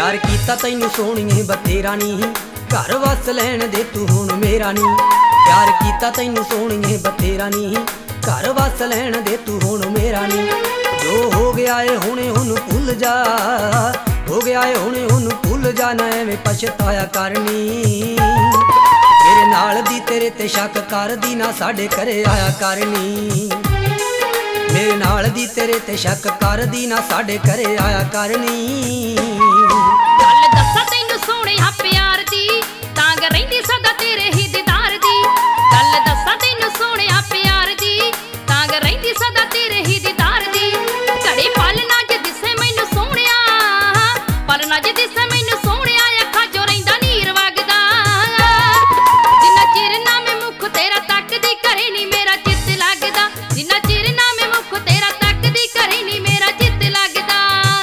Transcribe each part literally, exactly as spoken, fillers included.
प्यार कीता तैनू सोहणीए बतेरा नी, घर वस लैण दे तू हुण मेरा नी। प्यार कीता तैनू सोहणीए बतेरा नी, घर वस लैण दे तू हुण मेरा नी। जो हो गया है हुणे हुण भुल जा, हो गया है हुणे हुण भुल जा, ना एवें पछताया करनी। मेरे नाल दी तेरे ते शक करदी, ना साडे घरे आया करनी। मेरे नाल दी तेरे ते शक करदी, ना साडे घरे आया करनी। गल दस्सां तैनू सोहणिया प्यार दी, तांग रहिंदी सदा तेरे ही दीदार दी। गल दस्सां तैनू सोहणिया प्यार दी, तांग रहिंदी सदा तेरे ही दीदार दी। घड़ी पल ना जे दिसे मैनू सोहणिया, पल ना जे दिसे मैनू सोहणिया, अखां चों रहिंदा नीर वगदा। जिन्ना चिर ना मैं मुख तेरा तकदी, घरे नी मेरा चित्त लगदा। जिन्ना चिर ना मैं मुख तेरा तकदी, घरे नी मेरा चित्त लगदा।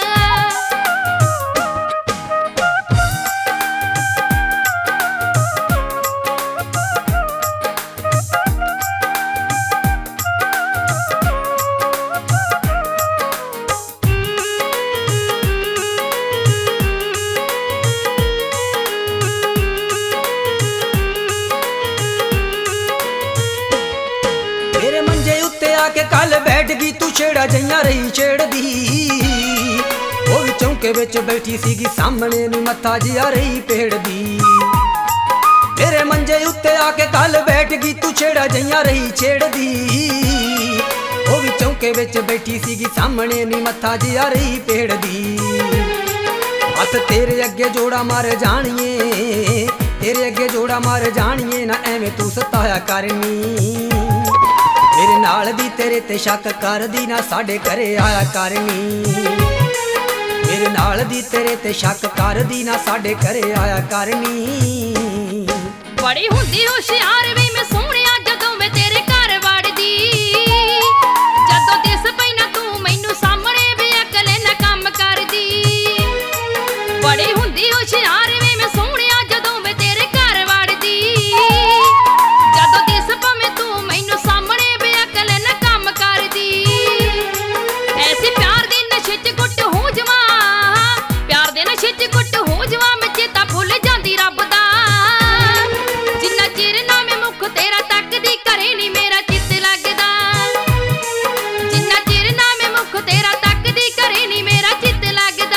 मेरे मंजे उत्ते आके कल बैठ गई तू, छेड़ा जइयां रही छेड़दी। वो भी चौंके विच बैठी सीगी, सामने नी मत्था जिया रही पेड़दी। मेरे मंजे उत्ते आके कल बैठ गई तू, छेड़ा जइयां रही छेड़दी। वो भी चौंके विच बैठी सीगी, सामने नी मत्था जिया रही पेड़दी। हथ तेरे अगे जोड़ा मार जानिए, तेरे अगे जोड़ा मार जानिए, ना एवें तू सताया करनी। मेरे नाल दी तेरे ते शक करदी, ना साडे घरे आया करनी। मेरे नाल दी तेरे ते शक करदी, ना साडे घरे आया करनी। बड़ी हुंदी होशियार वे मैं सोहणिया, जदों मैं तेरे घर वड़दी। जदों दिस पई ना तू मैनू सामणे, वे अकल ना काम करदी। बड़ी हुंदी होशियार वे मैं सोहणिया, जदों मैं तेरे घर वड़दी। जदों दिस पवे तू मैनू सामणे, वे अकल ना काम करदी। ऐसे प्यार दे नशे च गुੱਟ हो जावां, प्यार दे नशे च गुੱਟ हो जावां, मैं चेता भुल जांदी रब दा। जिन्ना चिर ना मैं मुख तेरा तकदी, घरे नी मेरा चित्त लगदा। जिन्ना चिर ना मैं मुख तेरा तकदी, घरे नी मेरा चित्त लगदा।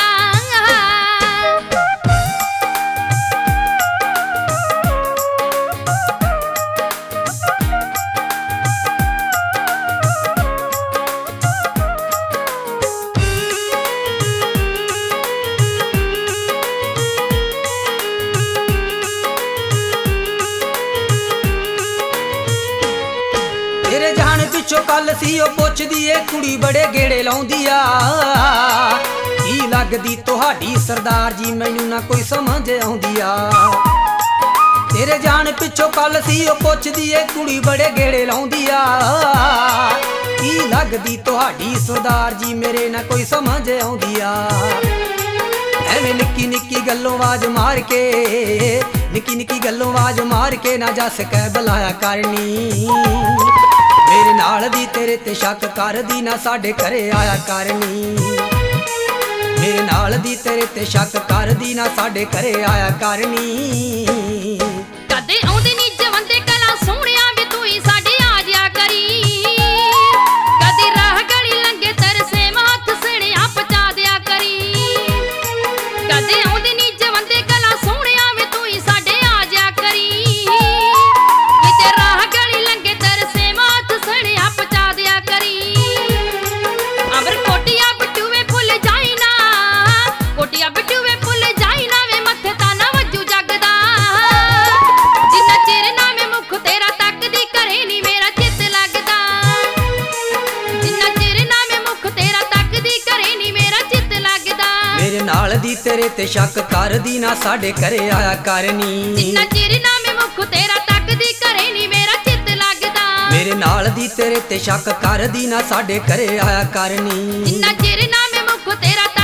तेरे जान पिछो कल सी ओ पुछदी, ए कुड़ी बड़े गेड़े लाउंदी आ। की लगदी तुहाडी सरदार जी, मैनू ना कोई समझ आउंदी आ। तेरे जान पिछो कल सी ओ पुछदी, ए कुड़ी बड़े गेड़े लाउंदी आ। की लगदी तुहाडी सरदार जी, मेरे ना कोई समझ आउंदी आ। एवें निक्की निक्की गल्लों आवाज मार के, निक्की निक्की गल्लों आवाज मार के, ना जस कै बुलाया करनी। मेरे नाल दी तेरे ते शक करदी, ना साडे घरे आया करनी। मेरे नाल दी तेरे ते शक करदी, ना साडे घरे आया करनी। कदे आउंदे नी जवंदे कला सोहणिया, वे तू ही साडे आ जा करी। कदे राह गली लंघे तरसे, हाथ सड़िया पचा दिया करी। कदे आउंदे नी जवंदे कला सोहणिया, वे तू ही साडे आ जा करी। किते राह गली लंघे तरसे, हाथ सड़िया पचा दिया करी। अमर कोटिया बटूए भुल जाई ना, कोटिया बटूए भुल जाई ना, वे मथे ताना वजू जगदा। जिन्ना चिर ना मैं मुख तेरा तकदी, घरे नी मेरा चित्त लगदा। जिन्ना चिर ना मैं मुख तेरा तकदी, घरे नी मेरा चित्त लगदा। मेरे नाल दी तेरे ते शक करदी, ना साडे घरे आया करनी। जिन्ना चिर ना मैं मुख तेरा तकदी, घरे नी मेरा चित्त लगदा। मेरे नाल दी तेरे ते शक करदी, ना साडे घरे आया करनी। जिन्ना चिर ना मैं मुख तेरा